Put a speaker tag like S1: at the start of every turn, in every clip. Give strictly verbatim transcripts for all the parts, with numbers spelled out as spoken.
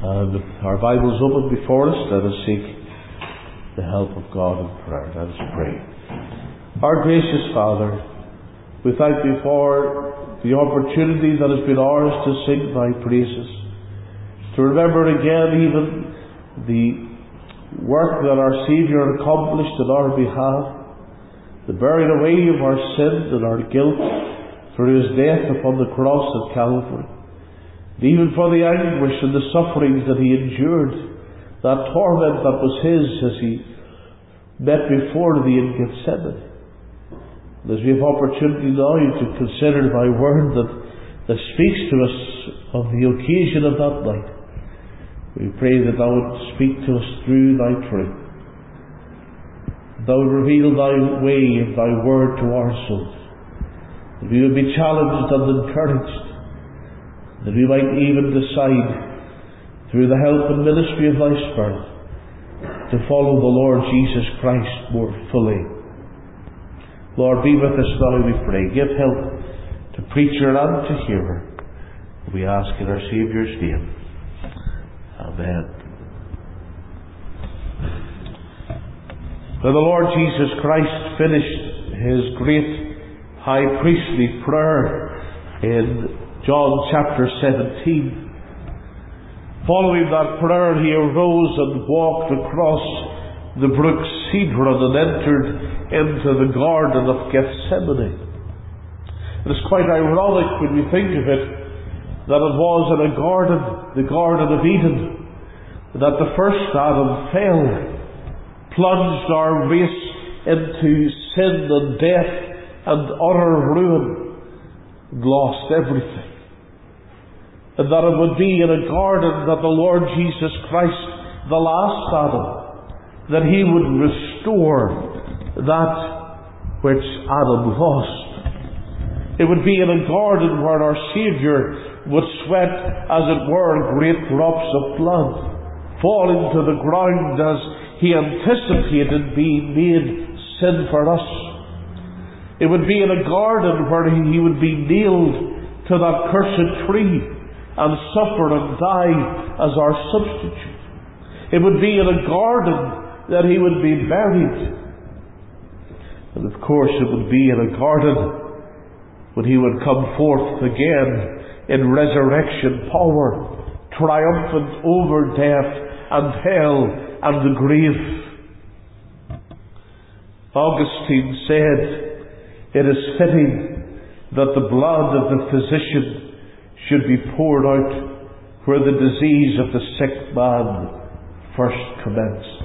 S1: And with our Bibles open before us, let us seek the help of God in prayer. Let us pray. Our gracious Father, we thank Thee for the opportunity that has been ours to sing Thy praises, to remember again even the work that our Saviour accomplished in our behalf, the bearing away of our sin and our guilt through His death upon the cross at Calvary, and even for the anguish and the sufferings that He endured, that torment that was His as He met before Thee in Gethsemane. And as we have opportunity now to consider Thy Word that, that speaks to us of the occasion of that night, we pray that Thou would speak to us through Thy truth. Thou would reveal Thy way and Thy Word to our souls, that we would be challenged and encouraged, that we might even decide, through the help and ministry of Thy Spirit, to follow the Lord Jesus Christ more fully. Lord, be with us now, we pray. Give help to preacher and to hearer. We ask in our Saviour's name. Amen. When the Lord Jesus Christ finished His great high priestly prayer in John chapter seventeen, following that prayer He arose and walked across the brook Cedron and entered into the garden of Gethsemane. It is quite ironic when we think of it that it was in a garden, the Garden of Eden, that the first Adam fell, plunged our race into sin and death and utter ruin, and lost everything. And that it would be in a garden that the Lord Jesus Christ, the last Adam, that He would restore that which Adam lost. It would be in a garden where our Saviour would sweat, as it were, great drops of blood, falling to the ground as He anticipated being made sin for us. It would be in a garden where He would be nailed to that cursed tree and suffer and die as our substitute. It would be in a garden that He would be buried. And of course it would be in a garden when He would come forth again in resurrection power, triumphant over death and hell and the grave. Augustine said, "It is fitting that the blood of the physician should be poured out where the disease of the sick man first commenced."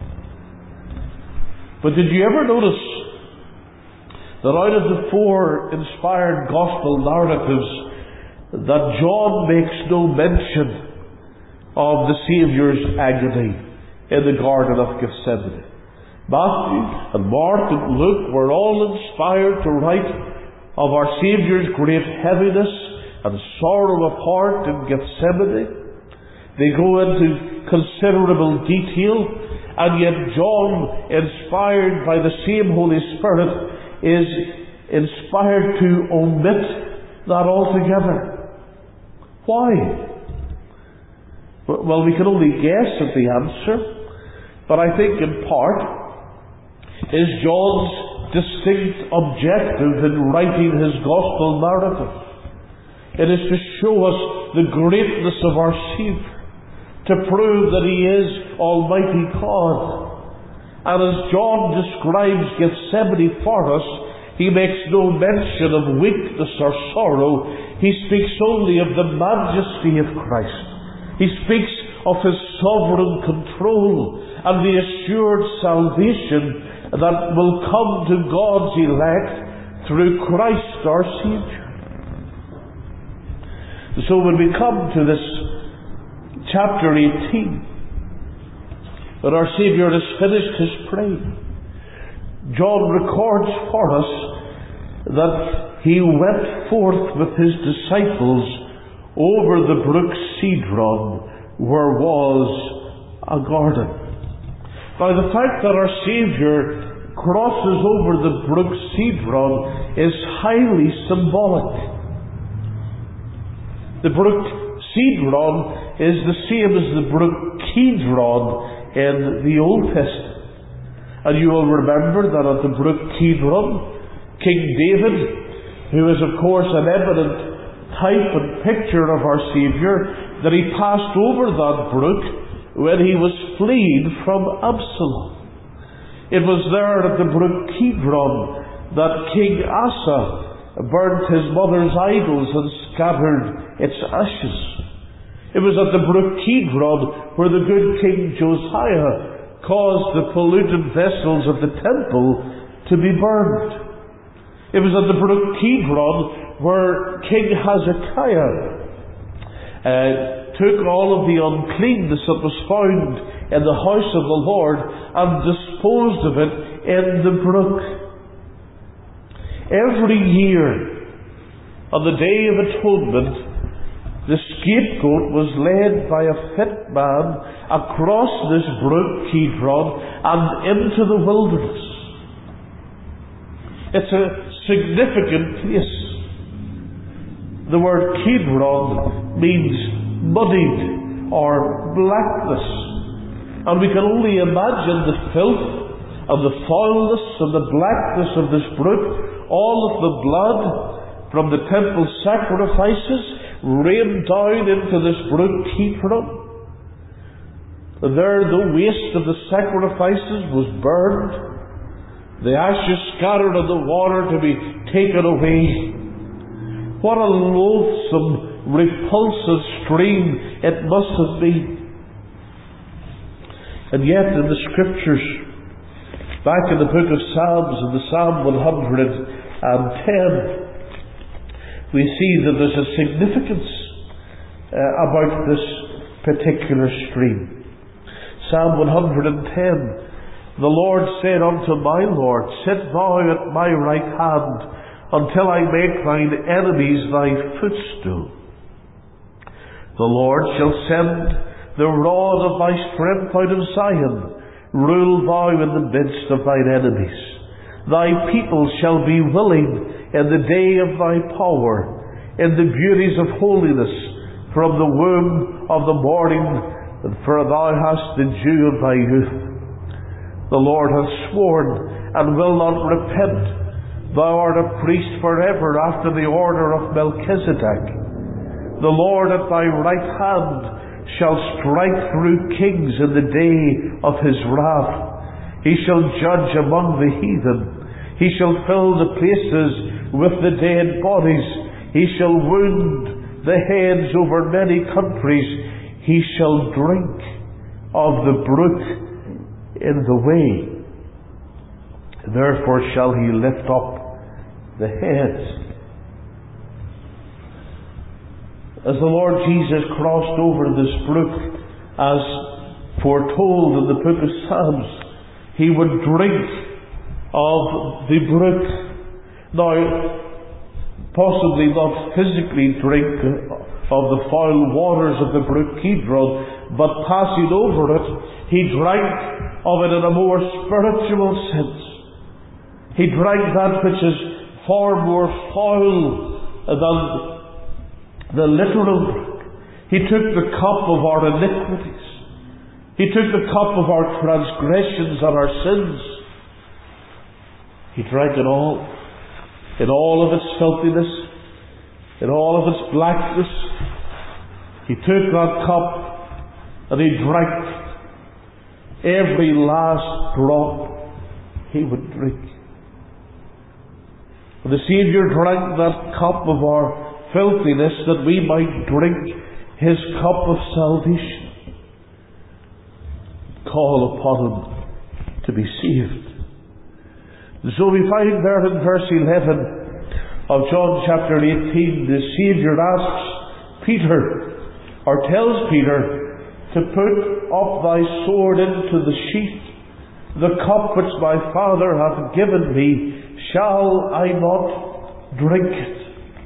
S1: But did you ever notice that out of the four inspired gospel narratives, that John makes no mention of the Saviour's agony in the Garden of Gethsemane? Matthew and Mark and Luke were all inspired to write of our Saviour's great heaviness and sorrow of heart in Gethsemane. They go into considerable detail, and yet John, inspired by the same Holy Spirit, is inspired to omit that altogether. Why? Well, we can only guess at the answer, but I think in part is John's distinct objective in writing his gospel narrative. It is to show us the greatness of our Saviour, to prove that He is Almighty God. And as John describes Gethsemane for us, he makes no mention of weakness or sorrow. He speaks only of the majesty of Christ. He speaks of His sovereign control and the assured salvation that will come to God's elect through Christ our Saviour. So when we come to this chapter eighteen, when our Saviour has finished His praying, John records for us that He went forth with His disciples over the brook Cedron, where was a garden. Now the fact that our Saviour crosses over the brook Cedron is highly symbolic. The brook Cedron is the same as the brook Kidron in the Old Testament. And you will remember that at the brook Kidron, King David, who is of course an eminent type and picture of our Saviour, that he passed over that brook when he was fleeing from Absalom. It was there at the brook Kidron that King Asa burnt his mother's idols and scattered its ashes. It was at the brook Kidron where the good King Josiah caused the polluted vessels of the temple to be burned. It was at the brook Kidron where King Hezekiah uh, took all of the uncleanness that was found in the house of the Lord and disposed of it in the brook. Every year, on the Day of Atonement, the scapegoat was led by a fit man across this brook Kidron and into the wilderness. It's a significant place. The word Kidron means muddied or blackness. And we can only imagine the filth and the foulness and the blackness of this brook. All of the blood from the temple sacrifices rained down into this brook Kidron. And there the waste of the sacrifices was burned, the ashes scattered on the water to be taken away. What a loathsome, repulsive stream it must have been. And yet in the Scriptures, back in the book of Psalms, in the Psalm one hundred ten, we see that there's a significance uh, about this particular stream. Psalm one hundred ten, the Lord said unto my Lord, sit thou at my right hand, until I make thine enemies thy footstool. The Lord shall send the rod of thy strength out of Zion. Rule thou in the midst of thine enemies. Thy people shall be willing in the day of thy power, in the beauties of holiness, from the womb of the morning, for thou hast the dew of thy youth. The Lord hath sworn, and will not repent. Thou art a priest forever, after the order of Melchizedek. The Lord at thy right hand shall strike through kings in the day of his wrath. He shall judge among the heathen. He shall fill the places with the dead bodies. He shall wound the heads over many countries. He shall drink of the brook in the way. Therefore shall he lift up the heads. As the Lord Jesus crossed over this brook, as foretold in the book of Psalms, he would drink of the brook. Now, possibly not physically drink of the foul waters of the brook Kidron, but passing over it, he drank of it in a more spiritual sense. He drank that which is far more foul than the literal brook. He took the cup of our iniquities. He took the cup of our transgressions and our sins. He drank it all, in all of its filthiness, in all of its blackness. He took that cup and he drank every last drop he would drink. The Saviour drank that cup of our filthiness that we might drink his cup of salvation. Call upon him to be saved. So we find there in verse eleven of John chapter eighteen, the Saviour asks Peter, or tells Peter, to put up thy sword into the sheath. The cup which my Father hath given me, shall I not drink it?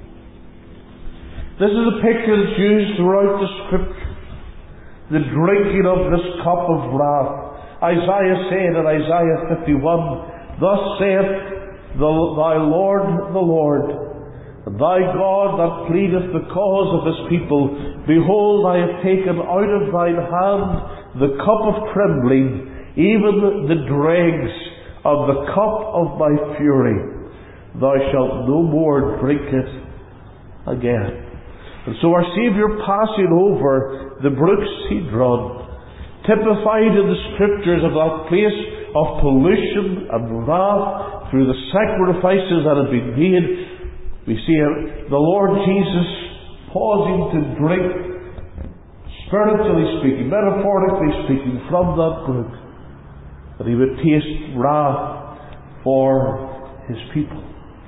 S1: This is a picture that's used throughout the Scripture. The drinking of this cup of wrath. Isaiah said in Isaiah fifty-one, thus saith the, thy Lord, the Lord, And thy God that pleadeth the cause of his people, behold, I have taken out of thine hand the cup of trembling, even the dregs of the cup of my fury. Thou shalt no more drink it again. And so our Saviour, passing over the brook Cedron, typified in the Scriptures of that place of pollution and wrath through the sacrifices that had been made, we see the Lord Jesus pausing to drink, spiritually speaking, metaphorically speaking, from that brook, that he would taste wrath for his people.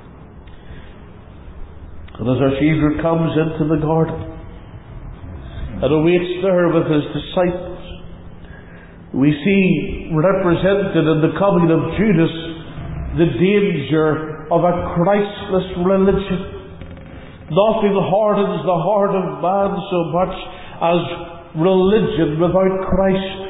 S1: And as our Saviour comes into the garden and awaits there with his disciples, we see represented in the coming of Judas the danger of a Christless religion. Nothing hardens the heart of man so much as religion without Christ.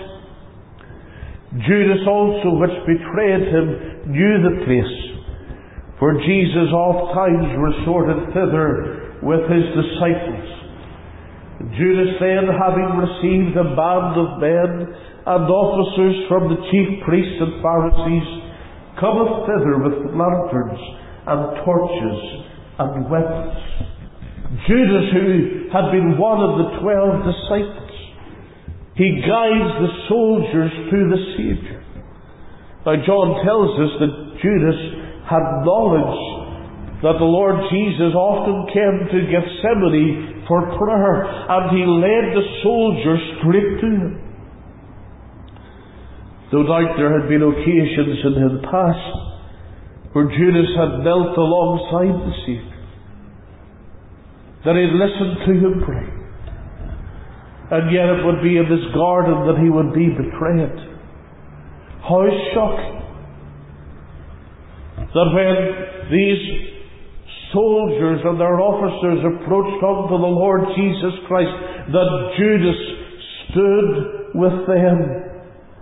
S1: Judas also, which betrayed him, knew the place, for Jesus oft times resorted thither with his disciples. Judas then, having received a band of men and officers from the chief priests and Pharisees, cometh thither with lanterns and torches and weapons. Judas, who had been one of the twelve disciples, he guides the soldiers to the Saviour. Now John tells us that Judas had knowledge that the Lord Jesus often came to Gethsemane for prayer, and he led the soldiers straight to him. No doubt there had been occasions in the past where Judas had knelt alongside the Saviour, that he had listened to him pray, and yet it would be in this garden that he would be betrayed. How shocking that when these soldiers and their officers approached unto the Lord Jesus Christ, that Judas stood with them.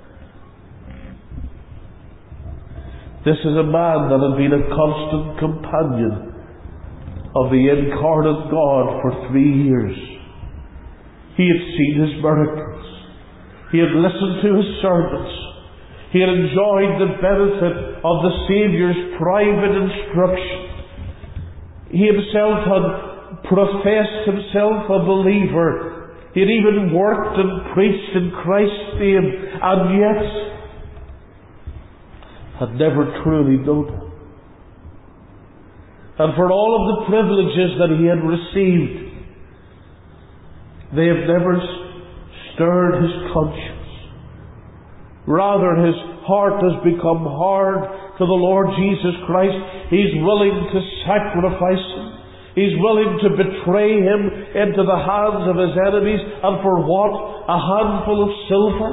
S1: This is a man that had been a constant companion of the incarnate God for three years. He had seen his miracles. He had listened to his sermons. He had enjoyed the benefit of the Saviour's private instruction. He himself had professed himself a believer. He had even worked and preached in Christ's name, and yet had never truly known him. And for all of the privileges that he had received, they have never stirred his conscience. Rather, his heart has become hard to the Lord Jesus Christ. He's willing to sacrifice him. He's willing to betray him into the hands of his enemies. And for what? A handful of silver?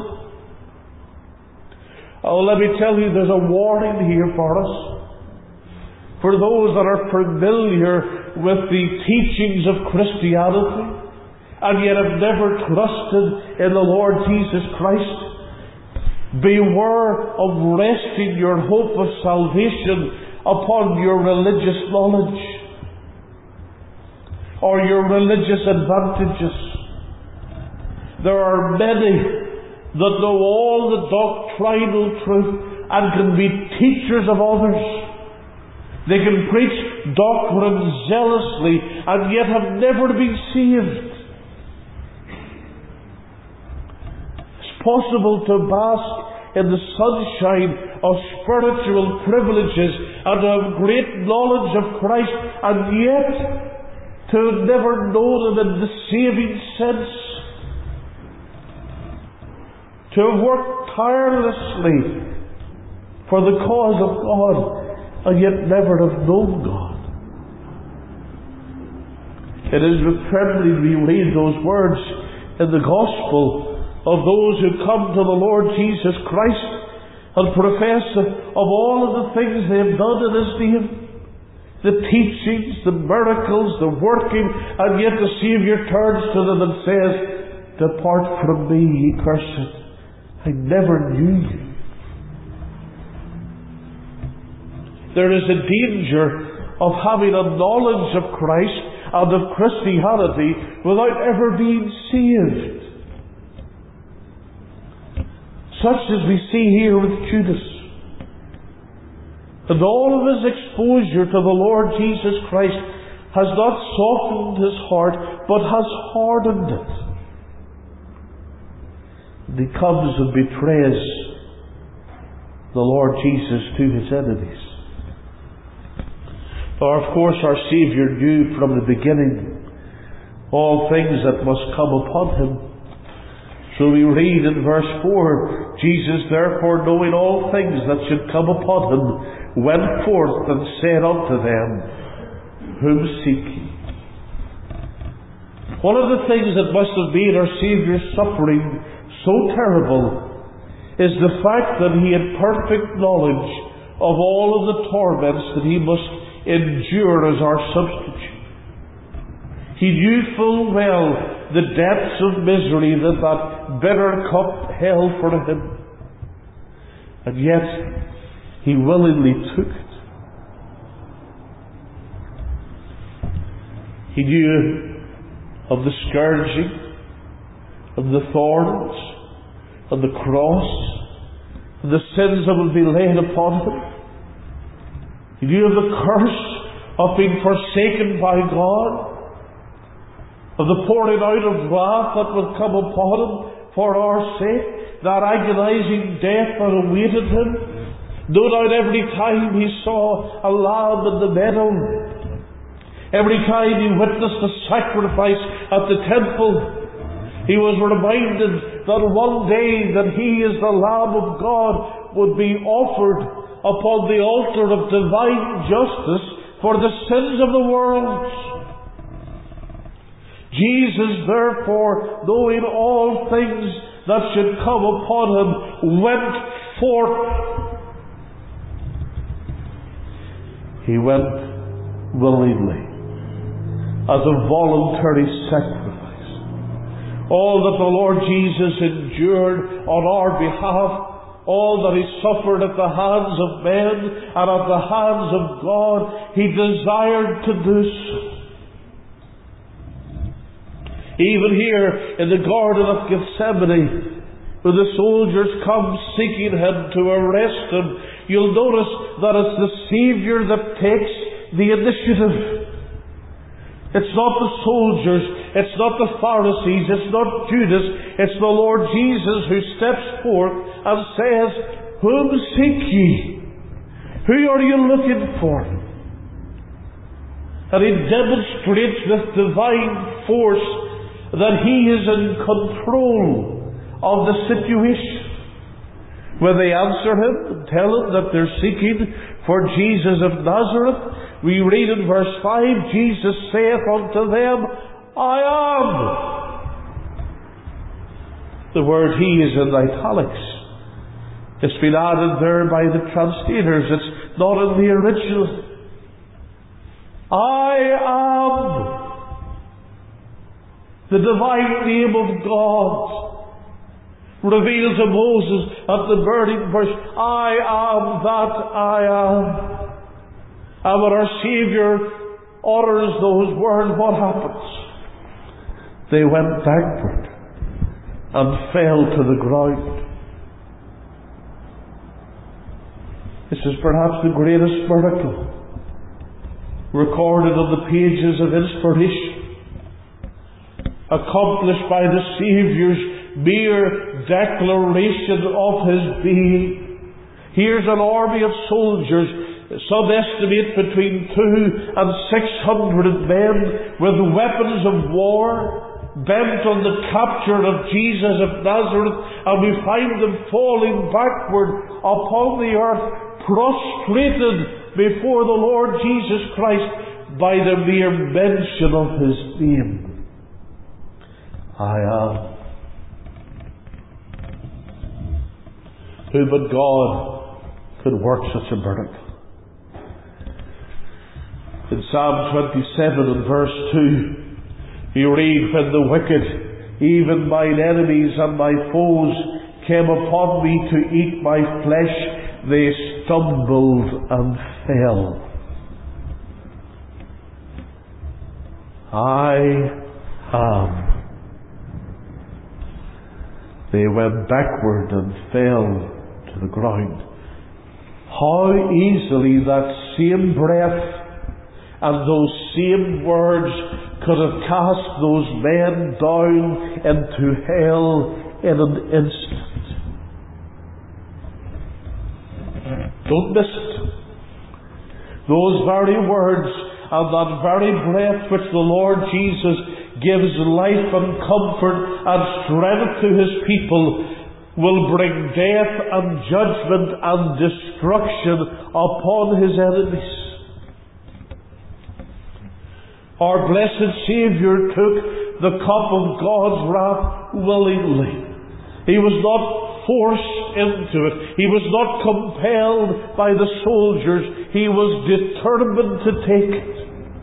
S1: Oh, let me tell you, there's a warning here for us. For those that are familiar with the teachings of Christianity, and yet have never trusted in the Lord Jesus Christ, beware of resting your hope of salvation upon your religious knowledge or your religious advantages. There are many that know all the doctrinal truth and can be teachers of others. They can preach doctrine zealously and yet have never been saved. It's possible to bask in the sunshine of spiritual privileges and to have great knowledge of Christ and yet to have never known Him in the saving sense. To have worked tirelessly for the cause of God and yet never have known God. It is with trembling we read those words in the Gospel of those who come to the Lord Jesus Christ and profess of all of the things they have done in His name, the teachings, the miracles, the working, and yet the Saviour turns to them and says, "Depart from me, ye cursed. I never knew you." There is a danger of having a knowledge of Christ and of Christianity without ever being saved. Such as we see here with Judas. And all of his exposure to the Lord Jesus Christ has not softened his heart, but has hardened it. And he comes and betrays the Lord Jesus to his enemies. For of course our Saviour knew from the beginning all things that must come upon him. So we read in verse four, Jesus therefore, knowing all things that should come upon him, went forth and said unto them, Whom seek ye? One of the things that must have made our Saviour's suffering so terrible is the fact that he had perfect knowledge of all of the torments that he must endure as our substitute. He knew full well the depths of misery that that bitter cup held for him. And yet, he willingly took it. He knew of the scourging, of the thorns, of the cross, of the sins that would be laid upon him. He knew of the curse of being forsaken by God, of the pouring out of wrath that would come upon him for our sake, that agonizing death that awaited him. No doubt every time he saw a lamb in the meadow, every time he witnessed the sacrifice at the temple, he was reminded that one day that he as the Lamb of God would be offered upon the altar of divine justice for the sins of the world. Jesus, therefore, knowing all things that should come upon him, went forth. He went willingly, as a voluntary sacrifice. All that the Lord Jesus endured on our behalf, all that he suffered at the hands of men and at the hands of God, he desired to do so. Even here in the Garden of Gethsemane, when the soldiers come seeking him to arrest him, you'll notice that it's the Saviour that takes the initiative. It's not the soldiers, it's not the Pharisees, it's not Judas, it's the Lord Jesus who steps forth and says, Whom seek ye? Who are you looking for? And he demonstrates with divine force that he is in control of the situation. When they answer him and tell him that they're seeking for Jesus of Nazareth, we read in verse five, Jesus saith unto them, I am. The word he is in italics. It's been added there by the translators. It's not in the original. I am. The divine name of God revealed to Moses at the burning bush, I am that I am. And when our Saviour utters those words, what happens? They went backward and fell to the ground. This is perhaps the greatest miracle recorded on the pages of inspiration, accomplished by the Saviour's mere declaration of his being. Here's an army of soldiers, some estimate between two and six hundred men, with weapons of war, bent on the capture of Jesus of Nazareth, and we find them falling backward upon the earth, prostrated before the Lord Jesus Christ by the mere mention of his name. I am. Who but God could work such a miracle? In Psalm twenty-seven and verse two, you read, When the wicked, even mine enemies and my foes, came upon me to eat my flesh, they stumbled and fell. I am. They went backward and fell to the ground. How easily that same breath and those same words could have cast those men down into hell in an instant. Don't miss it. Those very words and that very breath which the Lord Jesus gives life and comfort and strength to His people will bring death and judgment and destruction upon His enemies. Our blessed Saviour took the cup of God's wrath willingly. He was not forced into it. He was not compelled by the soldiers. He was determined to take it.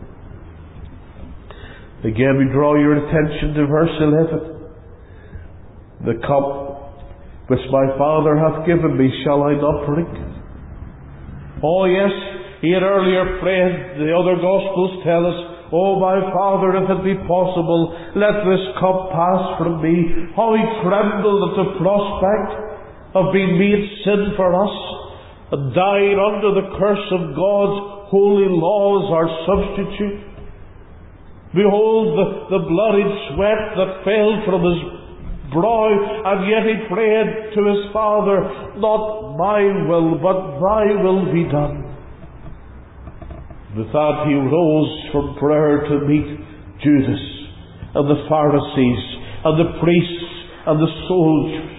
S1: Again, we draw your attention to verse eleven. The cup which my Father hath given me, shall I not drink it? Oh yes, he had earlier prayed. The other Gospels tell us, Oh my Father, if it be possible, let this cup pass from me. How he trembled at the prospect of being made sin for us, and dying under the curse of God's holy law as our substitute. Behold the, the bloody sweat that fell from his brow, and yet he prayed to his Father, not my will, but thy will be done. With that he rose from prayer to meet Judas and the Pharisees and the priests and the soldiers.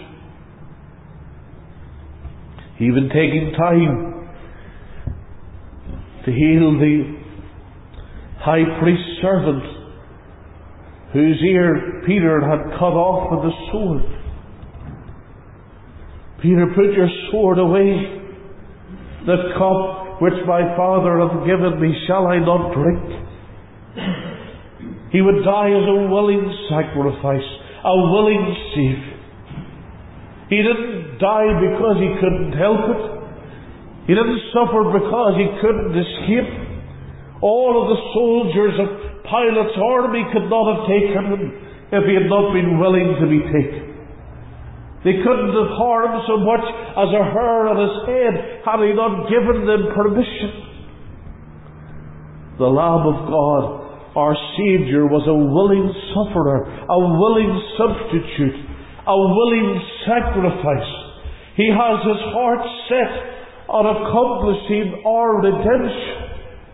S1: Even taking time to heal the high priest's servant whose ear Peter had cut off with a sword. Peter, put your sword away. The cup which my Father hath given me, shall I not drink? He would die as a willing sacrifice, a willing Saviour. He didn't die because he couldn't help it. He didn't suffer because he couldn't escape. All of the soldiers of Pilate's army could not have taken him if he had not been willing to be taken. They couldn't have harmed so much as a hair on his head had he not given them permission. The Lamb of God, our Saviour, was a willing sufferer, a willing substitute, a willing sacrifice. He has his heart set on accomplishing our redemption.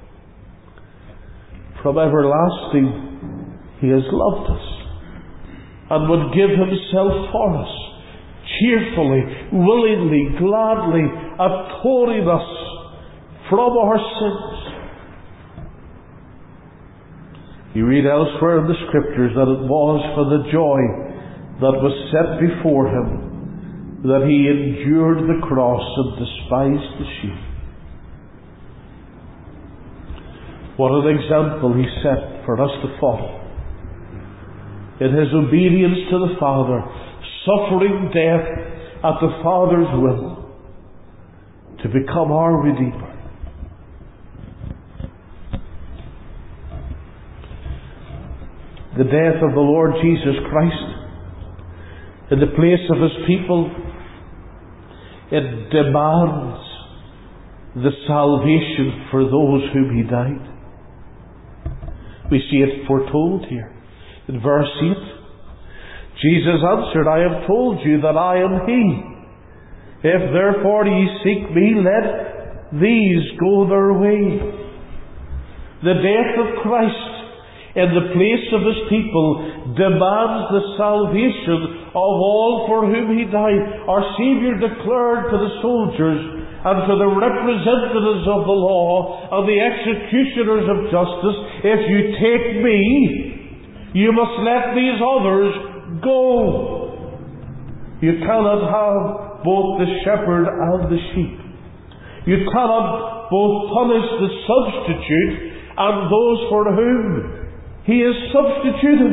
S1: From everlasting, he has loved us and would give himself for us, cheerfully, willingly, gladly, atoning us from our sins. You read elsewhere in the Scriptures that it was for the joy that was set before him that he endured the cross and despised the shame. What an example he set for us to follow. In his obedience to the Father, suffering death at the Father's will, to become our Redeemer. The death of the Lord Jesus Christ in the place of his people, it demands the salvation for those whom he died. We see it foretold here in verse eight. Jesus answered, I have told you that I am he. If therefore ye seek me, let these go their way. The death of Christ in the place of his people demands the salvation of all for whom he died. Our Saviour declared to the soldiers and to the representatives of the law and the executioners of justice, if you take me, you must let these others go. You cannot have both the shepherd and the sheep. You cannot both punish the substitute and those for whom he is substituted.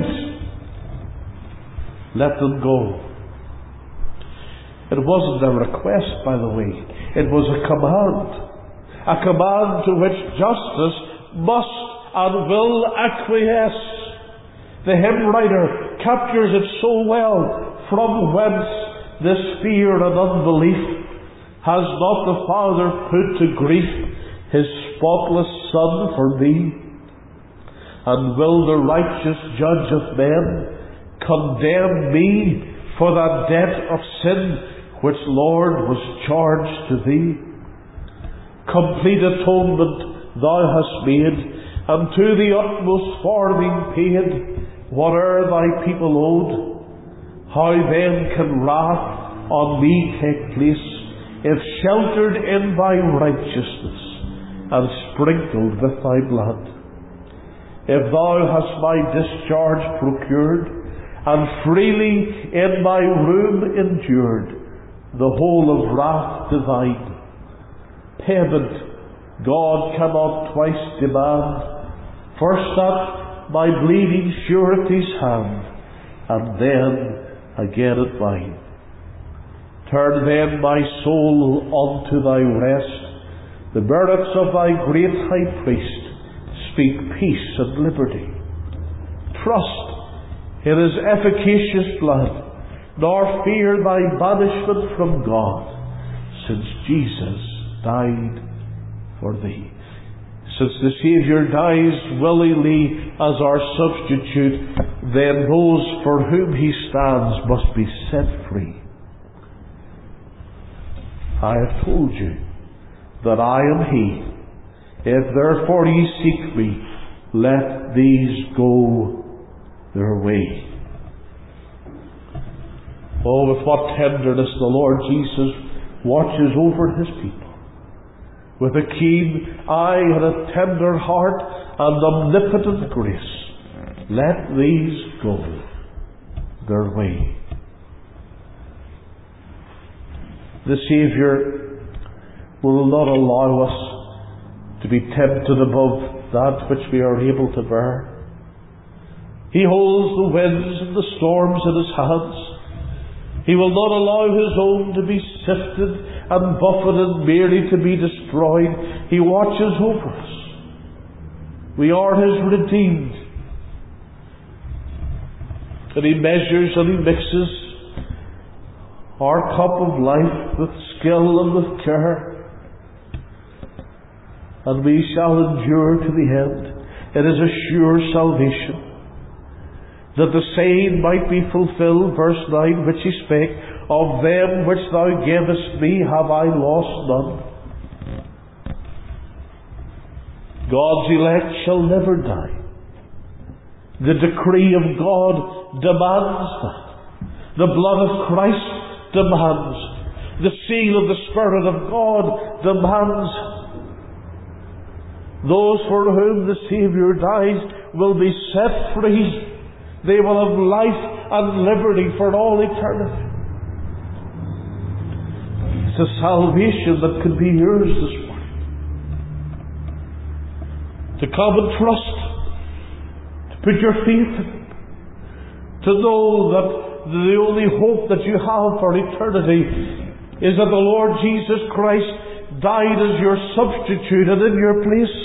S1: Let them go. It wasn't a request, by the way. It was a command. A command to which justice must and will acquiesce. The hymn writer captures it so well. From whence this fear and unbelief? Has not the Father put to grief His spotless Son for me? And will the righteous Judge of men condemn me for that debt of sin which, Lord, was charged to Thee? Complete atonement Thou hast made, and to the utmost farthing paid whate'er Thy people owed. How then can wrath on me take place, if sheltered in Thy righteousness and sprinkled with Thy blood? If Thou hast my discharge procured, and freely in my room endured the whole of wrath divine, payment God cannot twice demand, first at my bleeding surety's hand, and then again at mine. Turn then my soul unto Thy rest. The merits of Thy great High Priest speak peace and liberty. Trust in His efficacious blood, nor fear Thy banishment from God, since Jesus died for Thee. Since the Saviour dies willingly as our substitute, then those for whom He stands must be set free. I have told you that I am He. If therefore ye seek me, let these go their way. Oh, with what tenderness the Lord Jesus watches over His people. With a keen eye and a tender heart and omnipotent grace, let these go their way. The Saviour will not allow us to be tempted above that which we are able to bear. He holds the winds and the storms in His hands. He will not allow His own to be sifted and buffeted merely to be destroyed. He watches over us. We are His redeemed. And He measures and He mixes our cup of life with skill and with care, and we shall endure to the end. It is a sure salvation, that the saying might be fulfilled, verse nine, which He spake, of them which Thou gavest me have I lost none. God's elect shall never die. The decree of God demands that. The blood of Christ demands. The seal of the Spirit of God demands. Those for whom the Saviour dies will be set free. They will have life and liberty for all eternity. It's a salvation that can be yours this morning. To come and trust, to put your faith in, to know that the only hope that you have for eternity is that the Lord Jesus Christ died as your substitute and in your place.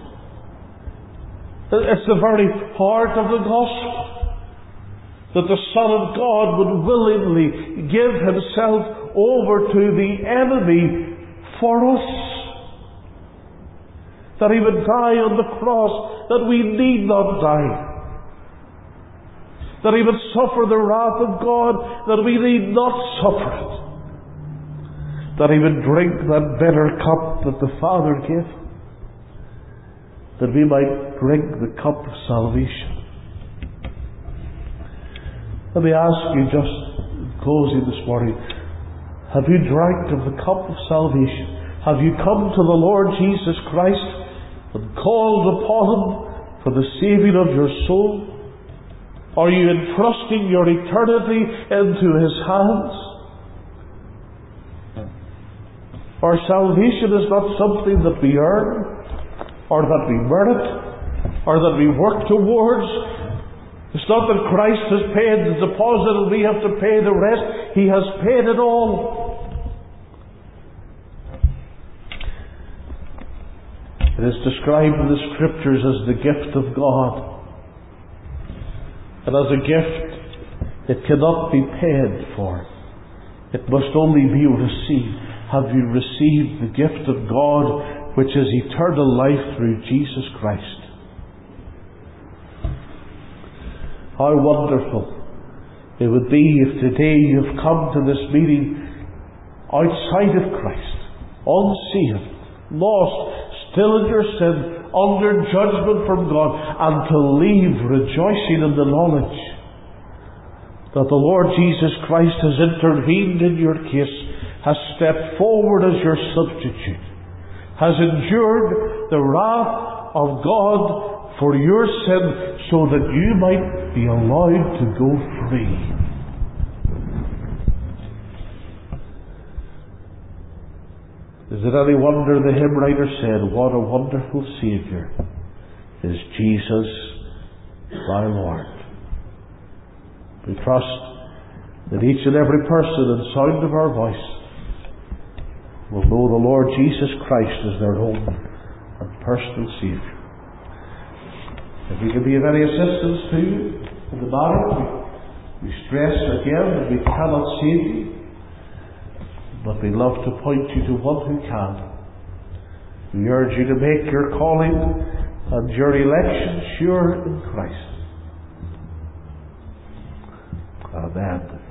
S1: It's the very heart of the gospel, that the Son of God would willingly give Himself over to the enemy for us. That He would die on the cross, that we need not die. That He would suffer the wrath of God, that we need not suffer it. That He would drink that bitter cup that the Father gave, that we might drink the cup of salvation. Let me ask you, just closing this morning, have you drank of the cup of salvation? Have you come to the Lord Jesus Christ and called upon Him for the saving of your soul? Are you entrusting your eternity into His hands? Our salvation is not something that we earn, or that we merit, or that we work towards. It's not that Christ has paid the deposit and we have to pay the rest. He has paid it all. It is described in the Scriptures as the gift of God. And as a gift, it cannot be paid for. It must only be received. Have you received the gift of God, which is eternal life through Jesus Christ? How wonderful it would be if today you've come to this meeting outside of Christ, unsaved, lost, still in your sin, under judgment from God, and to leave rejoicing in the knowledge that the Lord Jesus Christ has intervened in your case, has stepped forward as your substitute, has endured the wrath of God for your sin, so that you might be allowed to go free. Is it any wonder the hymn writer said, "What a wonderful Saviour is Jesus thy Lord"? We trust that each and every person in sound of our voice will know the Lord Jesus Christ as their own and personal Saviour. If we can be of any assistance to you in the matter, we, we stress again that we cannot save you, but we love to point you to one who can. We urge you to make your calling and your election sure in Christ. Amen.